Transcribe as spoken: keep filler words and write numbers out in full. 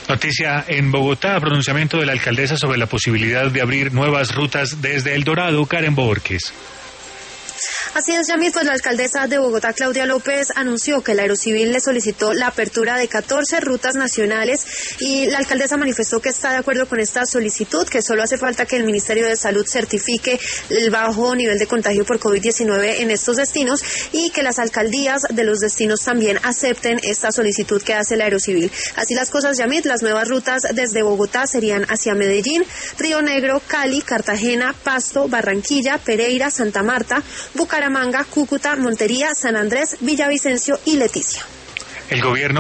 Noticia en Bogotá, pronunciamiento de la alcaldesa sobre la posibilidad de abrir nuevas rutas desde El Dorado. Karen Borges. Así es, Yamit, pues la alcaldesa de Bogotá, Claudia López, anunció que el Aerocivil le solicitó la apertura de catorce rutas nacionales y la alcaldesa manifestó que está de acuerdo con esta solicitud, que solo hace falta que el Ministerio de Salud certifique el bajo nivel de contagio por COVID diecinueve en estos destinos y que las alcaldías de los destinos también acepten esta solicitud que hace el Aerocivil. Así las cosas, Yamit, las nuevas rutas desde Bogotá serían hacia Medellín, Río Negro, Cali, Cartagena, Pasto, Barranquilla, Pereira, Santa Marta, Bucaramanga, Cúcuta, Montería, San Andrés, Villavicencio y Leticia. El gobierno